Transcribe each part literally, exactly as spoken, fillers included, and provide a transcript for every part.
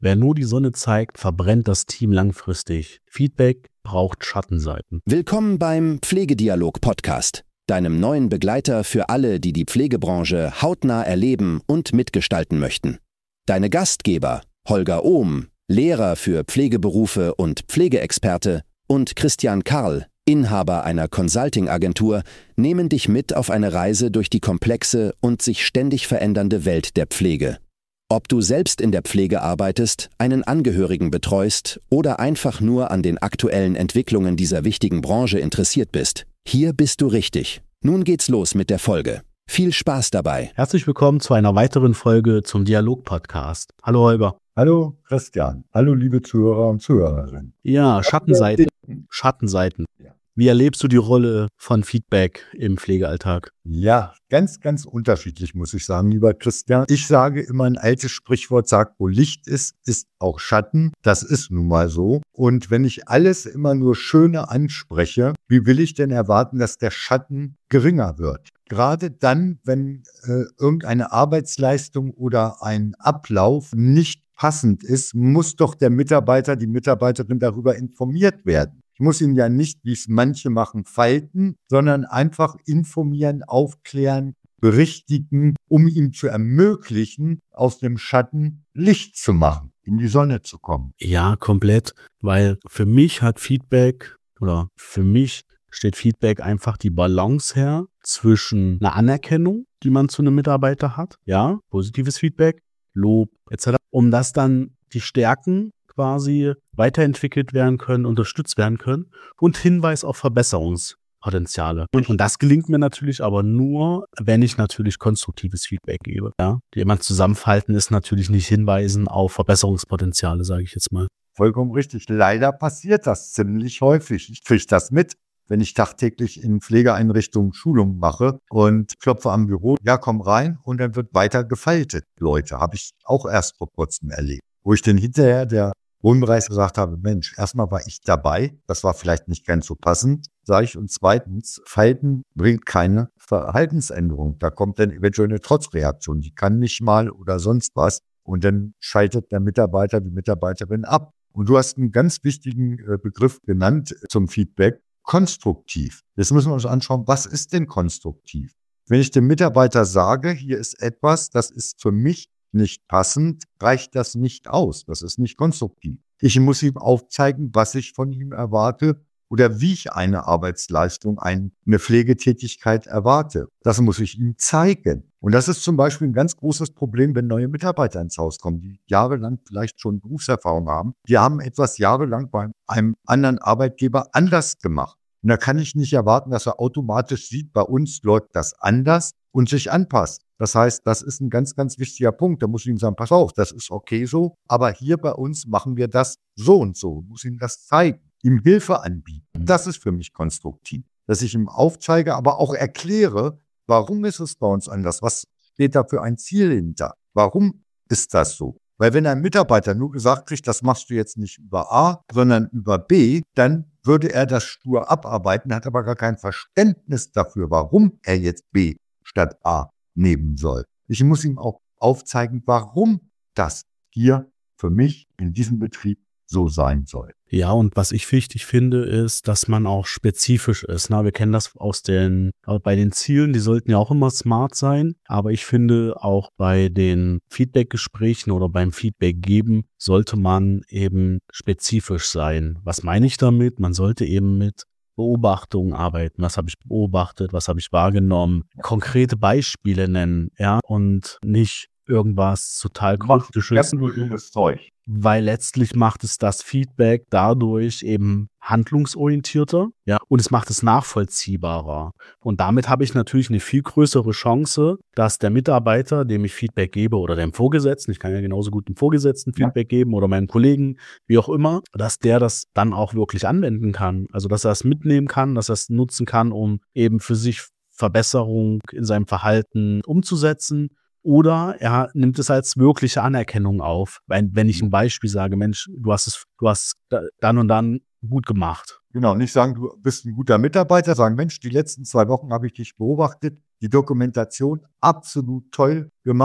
Wer nur die Sonne zeigt, verbrennt das Team langfristig. Feedback braucht Schattenseiten. Willkommen beim Pflegedialog-Podcast, deinem neuen Begleiter für alle, die die Pflegebranche hautnah erleben und mitgestalten möchten. Deine Gastgeber Holger Ohm, Lehrer für Pflegeberufe und Pflegeexperte, und Christian Karl, Inhaber einer Consulting-Agentur, nehmen dich mit auf eine Reise durch die komplexe und sich ständig verändernde Welt der Pflege. Ob du selbst in der Pflege arbeitest, einen Angehörigen betreust oder einfach nur an den aktuellen Entwicklungen dieser wichtigen Branche interessiert bist, hier bist du richtig. Nun geht's los mit der Folge. Viel Spaß dabei. Herzlich willkommen zu einer weiteren Folge zum Dialog-Podcast. Hallo Holger. Hallo Christian. Hallo liebe Zuhörer und Zuhörerinnen. Ja, Schattenseiten. Schattenseiten. Ja. Wie erlebst du die Rolle von Feedback im Pflegealltag? Ja, ganz, ganz unterschiedlich, muss ich sagen, lieber Christian. Ich sage immer, ein altes Sprichwort sagt, wo Licht ist, ist auch Schatten. Das ist nun mal so. Und wenn ich alles immer nur Schöne anspreche, wie will ich denn erwarten, dass der Schatten geringer wird? Gerade dann, wenn äh, irgendeine Arbeitsleistung oder ein Ablauf nicht passend ist, muss doch der Mitarbeiter, die Mitarbeiterin darüber informiert werden. Ich muss ihn ja nicht, wie es manche machen, falten, sondern einfach informieren, aufklären, berichtigen, um ihm zu ermöglichen, aus dem Schatten Licht zu machen, in die Sonne zu kommen. Ja, komplett, weil für mich hat Feedback oder für mich steht Feedback einfach die Balance her zwischen einer Anerkennung, die man zu einem Mitarbeiter hat, ja, positives Feedback, Lob et cetera, um dass dann die Stärken quasi weiterentwickelt werden können, unterstützt werden können und Hinweis auf Verbesserungspotenziale. Und, und das gelingt mir natürlich aber nur, wenn ich natürlich konstruktives Feedback gebe. Ja? Jemand zusammenfalten ist natürlich nicht Hinweisen auf Verbesserungspotenziale, sage ich jetzt mal. Vollkommen richtig. Leider passiert das ziemlich häufig. Ich kriege das mit, wenn ich tagtäglich in Pflegeeinrichtungen Schulungen mache und klopfe am Büro, ja, komm rein, und dann wird weiter gefaltet. Leute, habe ich auch erst vor kurzem erlebt. Wo ich dann hinterher der Wohnbereich gesagt habe, Mensch, erstmal war ich dabei, das war vielleicht nicht ganz so passend, sage ich, und zweitens, Falten bringt keine Verhaltensänderung. Da kommt dann eventuell eine Trotzreaktion, die kann nicht mal oder sonst was, und dann schaltet der Mitarbeiter, die Mitarbeiterin ab. Und du hast einen ganz wichtigen Begriff genannt zum Feedback, konstruktiv. Jetzt müssen wir uns anschauen, was ist denn konstruktiv? Wenn ich dem Mitarbeiter sage, hier ist etwas, das ist für mich nicht passend, reicht das nicht aus. Das ist nicht konstruktiv. Ich muss ihm aufzeigen, was ich von ihm erwarte oder wie ich eine Arbeitsleistung, eine Pflegetätigkeit erwarte. Das muss ich ihm zeigen. Und das ist zum Beispiel ein ganz großes Problem, wenn neue Mitarbeiter ins Haus kommen, die jahrelang vielleicht schon Berufserfahrung haben. Die haben etwas jahrelang bei einem anderen Arbeitgeber anders gemacht. Und da kann ich nicht erwarten, dass er automatisch sieht, bei uns läuft das anders und sich anpasst. Das heißt, das ist ein ganz, ganz wichtiger Punkt. Da muss ich ihm sagen, pass auf, das ist okay so, aber hier bei uns machen wir das so und so. Ich muss ihm das zeigen, ihm Hilfe anbieten. Das ist für mich konstruktiv, dass ich ihm aufzeige, aber auch erkläre, warum ist es bei uns anders? Was steht da für ein Ziel hinter? Warum ist das so? Weil wenn ein Mitarbeiter nur gesagt kriegt, das machst du jetzt nicht über A, sondern über B, dann würde er das stur abarbeiten, hat aber gar kein Verständnis dafür, warum er jetzt B statt A nehmen soll. Ich muss ihm auch aufzeigen, warum das hier für mich in diesem Betrieb so sein soll. Ja, und was ich wichtig finde, ist, dass man auch spezifisch ist. Na, wir kennen das aus den, bei den Zielen, die sollten ja auch immer smart sein. Aber ich finde, auch bei den Feedback-Gesprächen oder beim Feedback geben, sollte man eben spezifisch sein. Was meine ich damit? Man sollte eben mit Beobachtungen arbeiten. Was habe ich beobachtet? Was habe ich wahrgenommen? Konkrete Beispiele nennen, ja, und nicht irgendwas total kryptisches. Nur dummes Zeug. Weil letztlich macht es das Feedback dadurch eben handlungsorientierter, ja, und es macht es nachvollziehbarer. Und damit habe ich natürlich eine viel größere Chance, dass der Mitarbeiter, dem ich Feedback gebe, oder dem Vorgesetzten, ich kann ja genauso gut dem Vorgesetzten Feedback ja. geben oder meinen Kollegen, wie auch immer, dass der das dann auch wirklich anwenden kann. Also, dass er es mitnehmen kann, dass er es nutzen kann, um eben für sich Verbesserung in seinem Verhalten umzusetzen. Oder er nimmt es als wirkliche Anerkennung auf. Wenn, wenn ich ein Beispiel sage, Mensch, du hast es, du hast dann und dann gut gemacht. Genau, nicht sagen, du bist ein guter Mitarbeiter, sagen, Mensch, die letzten zwei Wochen habe ich dich beobachtet, die Dokumentation absolut toll gemacht,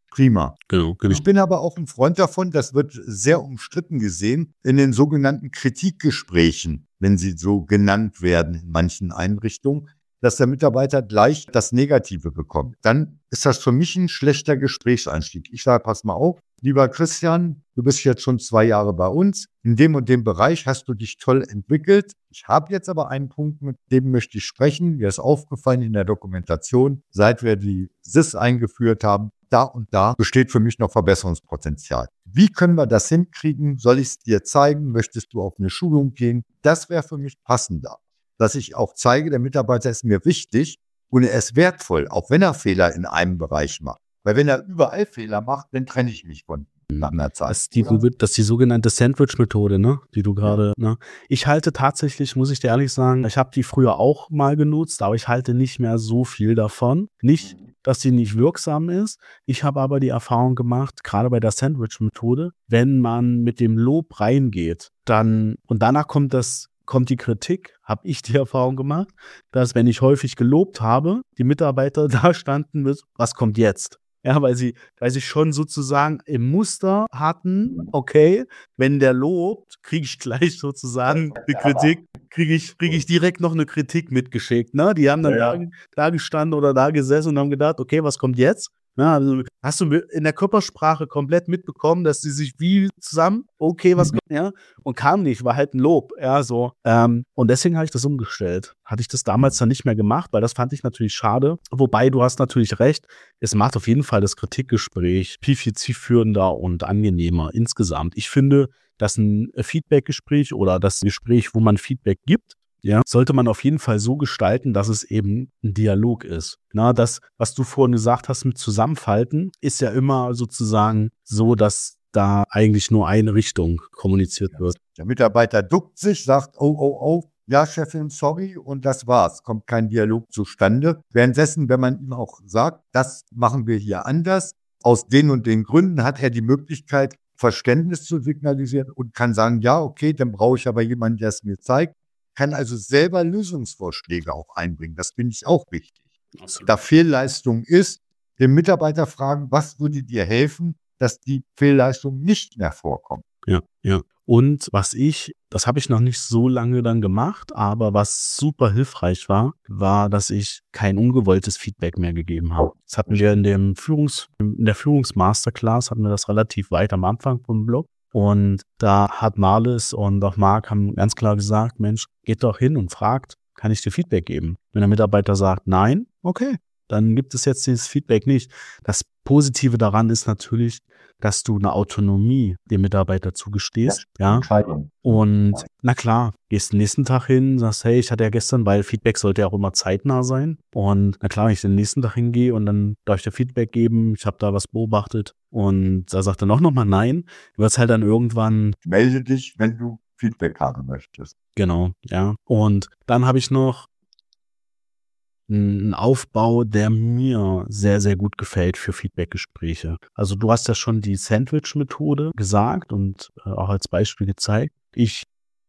Prima. Genau, genau. Ich bin aber auch ein Freund davon, das wird sehr umstritten gesehen, in den sogenannten Kritikgesprächen, wenn sie so genannt werden in manchen Einrichtungen, dass der Mitarbeiter gleich das Negative bekommt. Dann ist das für mich ein schlechter Gesprächseinstieg. Ich sage, pass mal auf, lieber Christian, du bist jetzt schon zwei Jahre bei uns. In dem und dem Bereich hast du dich toll entwickelt. Ich habe jetzt aber einen Punkt, mit dem möchte ich sprechen. Mir ist aufgefallen in der Dokumentation, seit wir die S I S eingeführt haben, da und da besteht für mich noch Verbesserungspotenzial. Wie können wir das hinkriegen? Soll ich es dir zeigen? Möchtest du auf eine Schulung gehen? Das wäre für mich passender. Dass ich auch zeige, der Mitarbeiter ist mir wichtig und er ist wertvoll, auch wenn er Fehler in einem Bereich macht. Weil wenn er überall Fehler macht, dann trenne ich mich von nach einer Zeit. Das ist die, das ist die sogenannte Sandwich-Methode, ne? Die du gerade, ne? Ich halte tatsächlich, muss ich dir ehrlich sagen, ich habe die früher auch mal genutzt, aber ich halte nicht mehr so viel davon. Nicht, dass sie nicht wirksam ist. Ich habe aber die Erfahrung gemacht, gerade bei der Sandwich-Methode, wenn man mit dem Lob reingeht, dann, und danach kommt das kommt die Kritik, habe ich die Erfahrung gemacht, dass wenn ich häufig gelobt habe, die Mitarbeiter da standen mit, was kommt jetzt? Ja, weil sie, weil sie schon sozusagen im Muster hatten, okay, wenn der lobt, kriege ich gleich sozusagen eine Kritik, kriege ich, kriege ich direkt noch eine Kritik mitgeschickt. Ne? Die haben dann ja, ja. da, da gestanden oder da gesessen und haben gedacht, okay, was kommt jetzt? Ja, also hast du in der Körpersprache komplett mitbekommen, dass sie sich wie zusammen, okay, was kommt, ja, und kam nicht, war halt ein Lob, ja, so. Ähm, und deswegen habe ich das umgestellt. Hatte ich das damals dann nicht mehr gemacht, weil das fand ich natürlich schade. Wobei, du hast natürlich recht, es macht auf jeden Fall das Kritikgespräch viel, viel zielführender und angenehmer insgesamt. Ich finde, dass ein Feedbackgespräch oder das Gespräch, wo man Feedback gibt, ja, sollte man auf jeden Fall so gestalten, dass es eben ein Dialog ist. Na, das, was du vorhin gesagt hast mit Zusammenfalten, ist ja immer sozusagen so, dass da eigentlich nur eine Richtung kommuniziert wird. Der Mitarbeiter duckt sich, sagt, oh, oh, oh, ja, Chefin, sorry, und das war's. Kommt kein Dialog zustande. Währenddessen, wenn man ihm auch sagt, das machen wir hier anders, aus den und den Gründen hat er die Möglichkeit, Verständnis zu signalisieren und kann sagen, ja, okay, dann brauche ich aber jemanden, der es mir zeigt. Kann also selber Lösungsvorschläge auch einbringen. Das finde ich auch wichtig. Absolut. Da Fehlleistung ist, den Mitarbeiter fragen, was würde dir helfen, dass die Fehlleistung nicht mehr vorkommt. Ja, ja. Und was ich, das habe ich noch nicht so lange dann gemacht, aber was super hilfreich war, war, dass ich kein ungewolltes Feedback mehr gegeben habe. Das hatten wir in dem Führungs, in der Führungsmasterclass hatten wir das relativ weit am Anfang vom Blog. Und da hat Marlis und auch Marc haben ganz klar gesagt, Mensch, geht doch hin und fragt, kann ich dir Feedback geben? Wenn der Mitarbeiter sagt, nein, okay, dann gibt es jetzt dieses Feedback nicht. Das Positive daran ist natürlich, dass du eine Autonomie dem Mitarbeiter zugestehst. Ja. ja. Und na klar, gehst den nächsten Tag hin, sagst, hey, ich hatte ja gestern, weil Feedback sollte ja auch immer zeitnah sein. Und na klar, wenn ich den nächsten Tag hingehe und dann darf ich dir Feedback geben, ich habe da was beobachtet und da sagt er noch nochmal nein, wird es halt dann irgendwann. Melde dich, wenn du Feedback haben möchtest. Genau, ja. Und dann habe ich noch ein Aufbau, der mir sehr, sehr gut gefällt für Feedbackgespräche. Also du hast ja schon die Sandwich-Methode gesagt und äh, auch als Beispiel gezeigt. Ich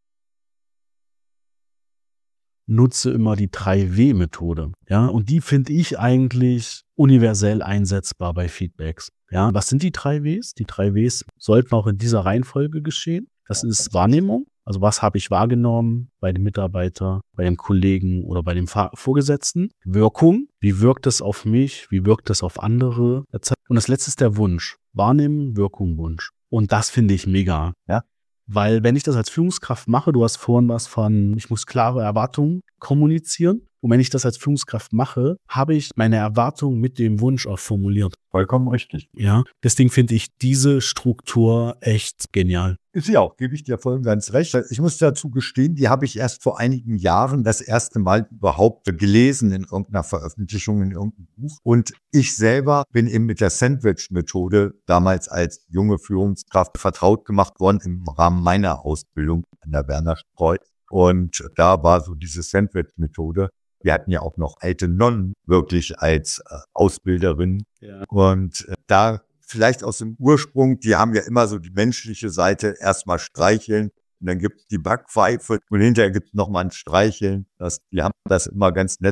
nutze immer die drei W Methode. Ja, und die finde ich eigentlich universell einsetzbar bei Feedbacks. Ja, was sind die drei Ws? Die drei Ws sollten auch in dieser Reihenfolge geschehen. Das ist Wahrnehmung. Also was habe ich wahrgenommen bei dem Mitarbeiter, bei dem Kollegen oder bei dem Vorgesetzten? Wirkung, wie wirkt es auf mich, wie wirkt es auf andere? Und das letzte ist der Wunsch. Wahrnehmen, Wirkung, Wunsch. Und das finde ich mega. Ja? Weil wenn ich das als Führungskraft mache, du hast vorhin was von, ich muss klare Erwartungen kommunizieren. Und wenn ich das als Führungskraft mache, habe ich meine Erwartungen mit dem Wunsch auch formuliert. Vollkommen richtig. Ja, deswegen finde ich diese Struktur echt genial. Ist sie auch, gebe ich dir voll und ganz recht. Ich muss dazu gestehen, die habe ich erst vor einigen Jahren das erste Mal überhaupt gelesen in irgendeiner Veröffentlichung, in irgendeinem Buch. Und ich selber bin eben mit der Sandwich-Methode damals als junge Führungskraft vertraut gemacht worden im Rahmen meiner Ausbildung an der Werner Kreuz. Und da war so diese Sandwich-Methode. Wir hatten ja auch noch alte Nonnen wirklich als äh, Ausbilderin. Ja. Und äh, da vielleicht aus dem Ursprung, die haben ja immer so die menschliche Seite, erstmal streicheln und dann gibt es die Backpfeife und hinterher gibt es nochmal ein Streicheln. Das, die haben das immer ganz nett auch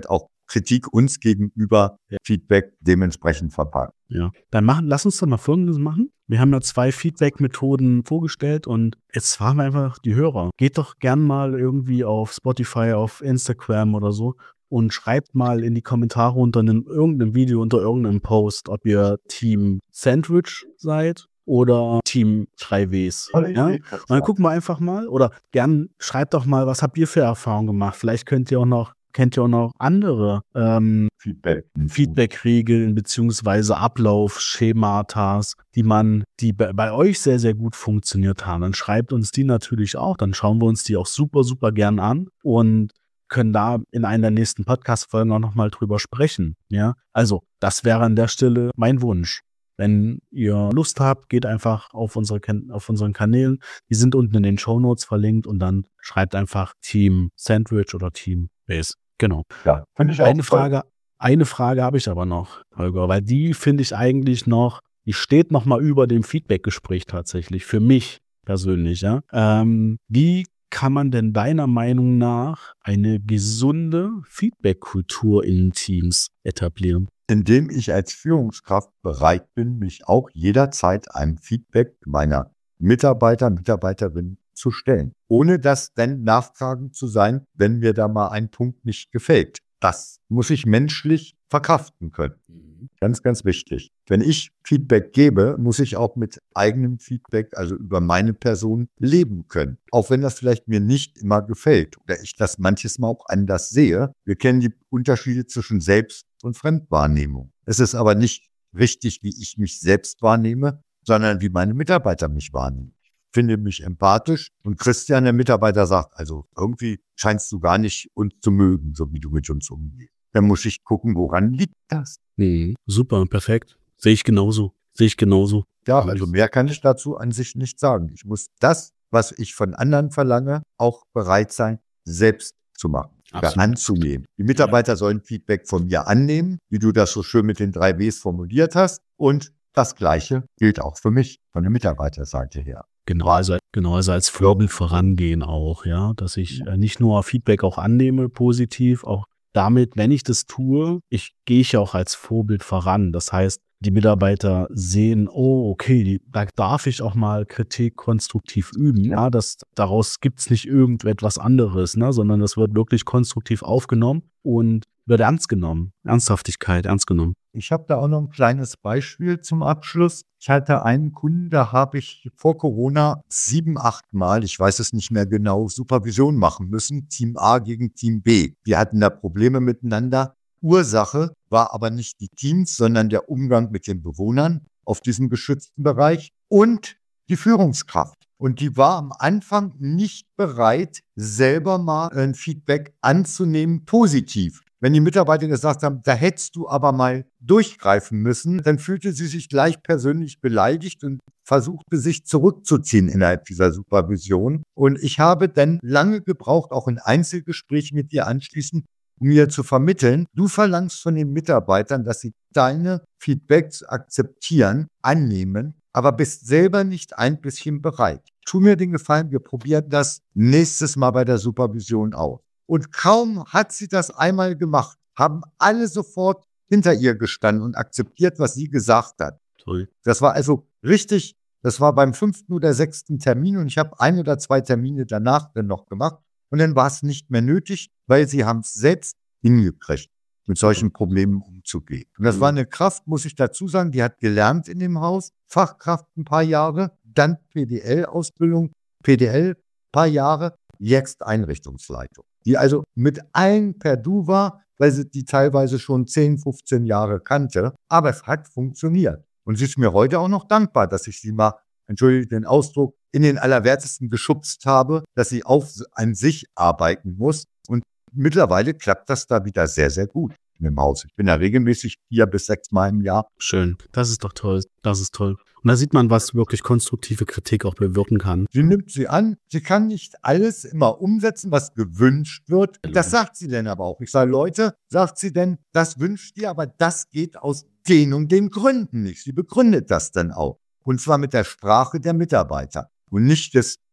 Kritik uns gegenüber Ja. Feedback dementsprechend verpacken. Ja, dann machen, lass uns doch mal Folgendes machen. Wir haben ja zwei Feedback-Methoden vorgestellt und jetzt fragen wir einfach die Hörer. Geht doch gern mal irgendwie auf Spotify, auf Instagram oder so und schreibt mal in die Kommentare unter einem, irgendeinem Video, unter irgendeinem Post, ob ihr Team Sandwich seid oder Team drei Ws. Ja? Und dann gucken wir einfach mal oder gern schreibt doch mal, was habt ihr für Erfahrungen gemacht? Vielleicht könnt ihr auch noch kennt ihr auch noch andere ähm, Feedback. Feedback-Regeln beziehungsweise Ablaufschematas, die man, die bei, bei euch sehr, sehr gut funktioniert haben. Dann schreibt uns die natürlich auch, dann schauen wir uns die auch super, super gern an und können da in einer der nächsten Podcast-Folgen auch nochmal drüber sprechen. Ja, also das wäre an der Stelle mein Wunsch. Wenn ihr Lust habt, geht einfach auf unsere auf unseren Kanälen. Die sind unten in den Shownotes verlinkt und dann schreibt einfach Team Sandwich oder Team Base. Genau. Ja, finde ich auch Eine toll. Frage, eine Frage habe ich aber noch, Holger, weil die finde ich eigentlich noch, die steht noch mal über dem Feedback-Gespräch tatsächlich, für mich persönlich. Ja. Ähm, wie kann man denn deiner Meinung nach eine gesunde Feedback-Kultur in Teams etablieren? Indem ich als Führungskraft bereit bin, mich auch jederzeit einem Feedback meiner Mitarbeiter, Mitarbeiterinnen zu stellen. Ohne das dann nachfragen zu sein, wenn mir da mal ein Punkt nicht gefällt. Das muss ich menschlich verkraften können. Ganz, ganz wichtig. Wenn ich Feedback gebe, muss ich auch mit eigenem Feedback, also über meine Person, leben können. Auch wenn das vielleicht mir nicht immer gefällt oder ich das manches Mal auch anders sehe. Wir kennen die Unterschiede zwischen Selbst- und Fremdwahrnehmung. Es ist aber nicht richtig, wie ich mich selbst wahrnehme, sondern wie meine Mitarbeiter mich wahrnehmen. Ich finde mich empathisch und Christian, der Mitarbeiter, sagt, also irgendwie scheinst du gar nicht uns zu mögen, so wie du mit uns umgehst. Dann muss ich gucken, woran liegt das? Mhm. Super, perfekt. Sehe ich genauso. Sehe ich genauso. Ja, also mehr kann ich dazu an sich nicht sagen. Ich muss das, was ich von anderen verlange, auch bereit sein, selbst zu machen. Oder anzunehmen. Die Mitarbeiter sollen Feedback von mir annehmen, wie du das so schön mit den drei Ws formuliert hast. Und das Gleiche gilt auch für mich, von der Mitarbeiterseite her. Genau, also, genau, also als Vorbild vorangehen auch, ja, dass ich äh, nicht nur Feedback auch annehme, positiv, auch damit, wenn ich das tue, ich gehe ich auch als Vorbild voran. Das heißt, die Mitarbeiter sehen, oh, okay, die, da darf ich auch mal Kritik konstruktiv üben. Ja, das, daraus gibt's nicht irgendetwas anderes, ne, sondern das wird wirklich konstruktiv aufgenommen und wird ernst genommen. Ernsthaftigkeit, ernst genommen. Ich habe da auch noch ein kleines Beispiel zum Abschluss. Ich hatte einen Kunden, da habe ich vor Corona sieben, acht Mal, ich weiß es nicht mehr genau, Supervision machen müssen. Team A gegen Team B. Wir hatten da Probleme miteinander. Ursache war aber nicht die Teams, sondern der Umgang mit den Bewohnern auf diesem geschützten Bereich und die Führungskraft. Und die war am Anfang nicht bereit, selber mal ein Feedback anzunehmen, positiv. Wenn die Mitarbeiter gesagt haben, da hättest du aber mal durchgreifen müssen, dann fühlte sie sich gleich persönlich beleidigt und versuchte sich zurückzuziehen innerhalb dieser Supervision. Und ich habe dann lange gebraucht, auch in Einzelgesprächen mit ihr anschließend, um mir zu vermitteln, du verlangst von den Mitarbeitern, dass sie deine Feedbacks akzeptieren, annehmen, aber bist selber nicht ein bisschen bereit. Tu mir den Gefallen, wir probieren das nächstes Mal bei der Supervision aus. Und kaum hat sie das einmal gemacht, haben alle sofort hinter ihr gestanden und akzeptiert, was sie gesagt hat. Toll. Das war also richtig, das war beim fünften oder sechsten Termin und ich habe ein oder zwei Termine danach dann noch gemacht und dann war es nicht mehr nötig, weil sie haben es selbst hingekriegt, mit solchen Problemen umzugehen. Und das war eine Kraft, muss ich dazu sagen, die hat gelernt in dem Haus, Fachkraft ein paar Jahre, dann P D L-Ausbildung, P D L ein paar Jahre, jetzt Einrichtungsleitung. Die also mit allen per Du war, weil sie die teilweise schon zehn, fünfzehn Jahre kannte. Aber es hat funktioniert. Und sie ist mir heute auch noch dankbar, dass ich sie mal, entschuldige den Ausdruck, in den Allerwertesten geschubst habe, dass sie auf an sich arbeiten muss. Und mittlerweile klappt das da wieder sehr, sehr gut in dem Haus. Ich bin ja regelmäßig vier bis sechs Mal im Jahr. Schön. Das ist doch toll. Das ist toll. Und da sieht man, was wirklich konstruktive Kritik auch bewirken kann. Sie nimmt sie an. Sie kann nicht alles immer umsetzen, was gewünscht wird. Das sagt sie denn aber auch. Ich sage, Leute, sagt sie denn, das wünscht ihr, aber das geht aus den und den Gründen nicht. Sie begründet das dann auch. Und zwar mit der Sprache der Mitarbeiter und nicht des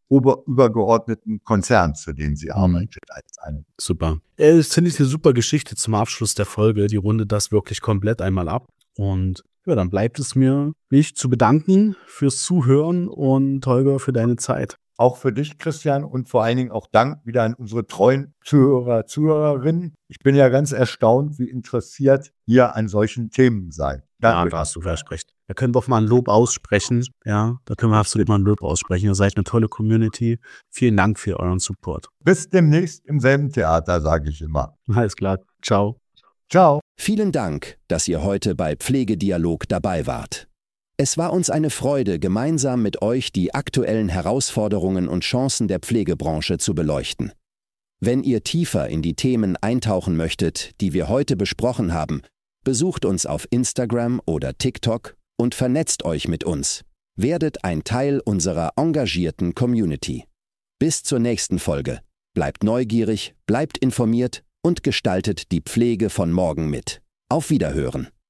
ober übergeordneten Konzern, für den sie arbeitet. Als eine. Super. Das finde ich eine super Geschichte zum Abschluss der Folge. Die rundet das wirklich komplett einmal ab. Und ja, dann bleibt es mir, mich zu bedanken fürs Zuhören und Holger für deine Zeit. Auch für dich, Christian, und vor allen Dingen auch Dank wieder an unsere treuen Zuhörer, Zuhörerinnen. Ich bin ja ganz erstaunt, wie interessiert ihr an solchen Themen seid. Ja, da hast du vielleicht recht. Da können wir auch mal ein Lob aussprechen. Ja, da können wir absolut mal ein Lob aussprechen. Ihr seid eine tolle Community. Vielen Dank für euren Support. Bis demnächst im selben Theater, sage ich immer. Alles klar. Ciao. Ciao. Vielen Dank, dass ihr heute bei Pflegedialog dabei wart. Es war uns eine Freude, gemeinsam mit euch die aktuellen Herausforderungen und Chancen der Pflegebranche zu beleuchten. Wenn ihr tiefer in die Themen eintauchen möchtet, die wir heute besprochen haben, besucht uns auf Instagram oder TikTok und vernetzt euch mit uns. Werdet ein Teil unserer engagierten Community. Bis zur nächsten Folge. Bleibt neugierig, bleibt informiert und gestaltet die Pflege von morgen mit. Auf Wiederhören.